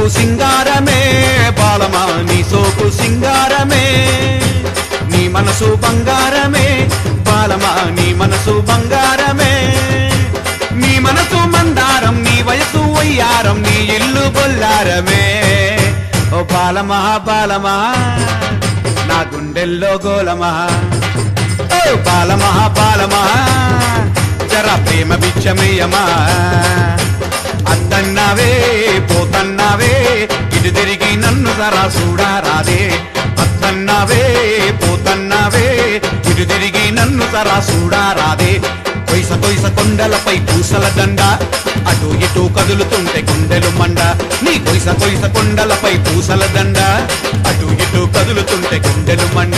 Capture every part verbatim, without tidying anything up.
సింగారమే బాలమా నీ సోకు సింగారమే నీ మనసు బంగారమే బాలమా నీ మనసు బంగారమే నీ మనసు మందారం నీ వయసు వయ్యారం నీ ఇల్లు బొల్లారమే ఓ బాలమా బాలమా నా గుండెల్లో గోలమా ఓ బాలమా బాలమా జరా ప్రేమ బిచ్చమేయమా అద్దన్నావే పోతన్నావే ఇటు తిరిగి నన్ను జరా చూడారాదే అద్దన్నావే పోతన్నావే ఇటు తిరిగి నన్ను జరా చూడారాదే కొయ్స కొయ్స కొండలపై పూసల దండ అటు ఇటు కదులుతుంటే గుండెలు మండ నీ కొయ్స కొయ్స కొండలపై పూసల దండ అటు ఇటు కదులుతుంటే గుండెలు మండ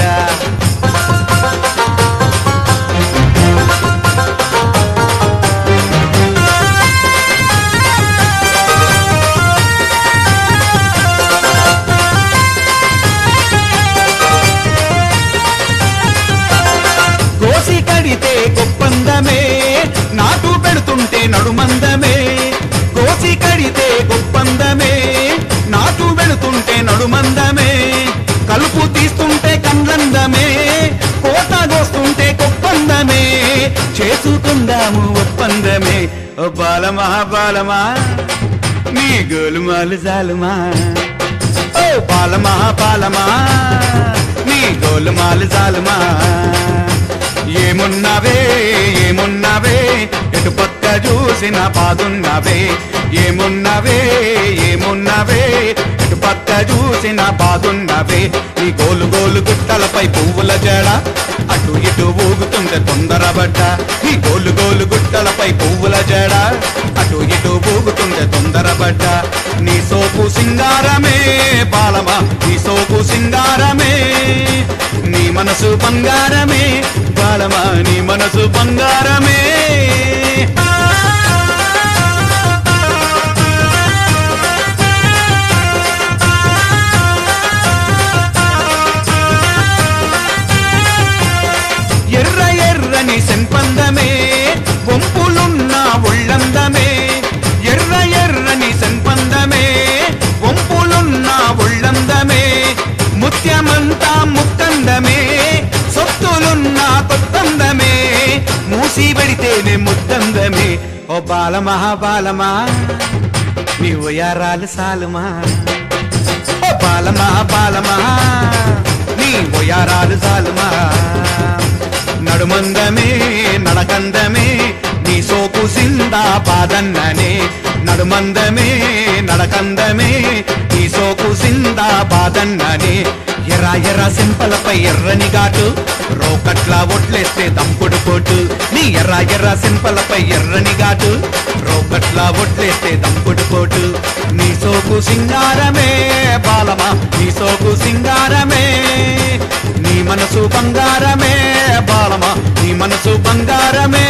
కోసి కడితే గొప్పందమే నాటు పెడుతుంటే నడుమందమే కోసి కడితే గొప్పందమే నాటు పెడుతుంటే నడుమందమే కలుపు తీస్తుంటే కండ్లందమే కోత కోస్తుంటే గొప్పందమే చేసుకుందాము ఒప్పందమే ఓ బాలమా బాలమా నీ గోలుమాలు జాలుమా ఓ బాలమా బాలమా నీ గోలుమాలు జాలుమా ఏమున్నావే ఏమున్నావే ఎటు పక్క చూసిన బాదున్నావే ఏమున్నావే ఏమున్నావే ఎటు పక్క చూసిన బాదున్నావే నీ గోలు గోలు గుట్టలపై పువ్వుల జడ అటు ఇటు ఊగుతుంటే తొందరబడ్డ నీ గోలు గోలు గుట్టలపై పువ్వుల జడ అటు ఇటు ఊగుతుంటే తొందరబడ్డ నీ సోపు సింగారమే బాలమా నీ సోపు సింగారమే నీ మనసు బంగారమే బాలమా నీ మనసు బంగారమే ఎర్ర ఎర్రని సెంపందమే వంపులున్న ఒళ్ళందమే ఎర్ర ఎర్రని సెంపందమే వంపులున్న ఒళ్ళందమే ముత్యమంతా ముక్కందమే సొత్తులున్న కొత్తందమే మూసి పెడితేనే ముద్దందమే ఓ బాలమా బాలమా నీ ఒయారాలు సాలుమా ఓ బాలమా బాలమా నీ ఒయారాలు సాలుమా నడుమందమే నడకందమే నీ సోకు సిందా బాదన్ననే నడుమందమే నడకందమే నీ సోకు సిందా బాదన్ననే ఎర్ర ఎర్ర సింపలపై ఎర్రని ఘాటు రోకట్లా ఒట్లేస్తే దంపుడు పోటు నీ ఎర్ర ఎర్ర సింపలపై ఎర్రని ఘాటు రోకట్లా ఒట్లేస్తే దంపుడు పోటు నీ సోకు సింగారమే బాలమా నీ సోకు సింగారమే నీ మనసు బంగారమే బాలమా నీ మనసు బంగారమే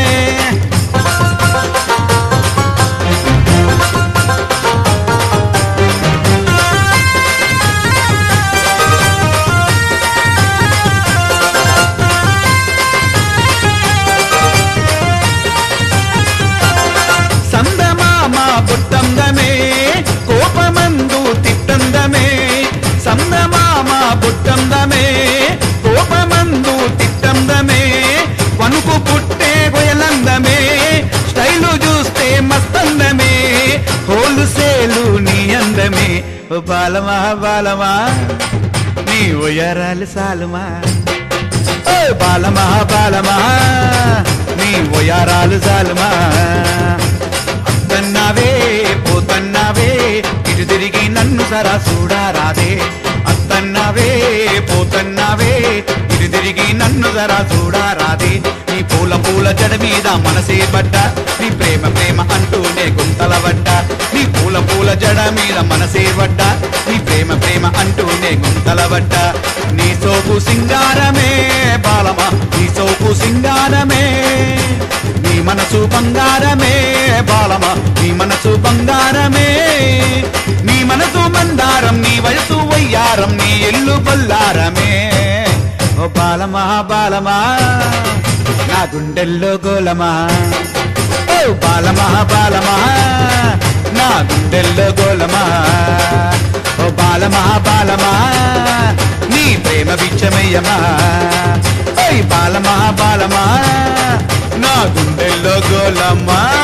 బుట్టందమే కోపమందు తిట్టందమే సందమామ బుట్టందమే కోపమందు తిట్టందమే వణుకు పుట్టే గొయలందమే స్టైలు చూస్తే మస్తందమే హోల్సేలు నీ అందమే ఓ బాలమా బాలమా నీ ఒయరాలు సాలుమా ఓ బాలమా బాలమా నీ ఒయారాలు సాలుమా అద్దన్నావే పోతన్నావే ఇటు తిరిగి నన్ను సరా చూడారాదే అద్దన్నావే పోతన్నావే ఇటు తిరిగి నన్ను సరా చూడారాదే నీ పూల పూల జడ మీద మనసే పడ్డ నీ ప్రేమ ప్రేమ అంటూనే గుంతల పడ్డ నీ పూల పూల జడ మీద మనసే పడ్డ నీ ప్రేమ ప్రేమ అంటూనే గుంతల పడ్డ నీ సోపు సింగారమే బాలమా నీ సోపు సింగారమే నీ మనసు బంగారమే బాలమా నీ మనసు బంగారమే నీ మనసు మందారం నీ వయసు వయ్యారం నీ ఇల్లు బొల్లారమే ఓ బాలమా బాలమా నా గుండెల్లో గోలమా ఓ బాలమా బాలమా నా గుండెల్లో గోలమా ఓ బాలమా బాలమా నీ ప్రేమ బిచ్చమయ్యమా ఓయ్ బాలమా బాలమా నా గుండెల్లో గోలమా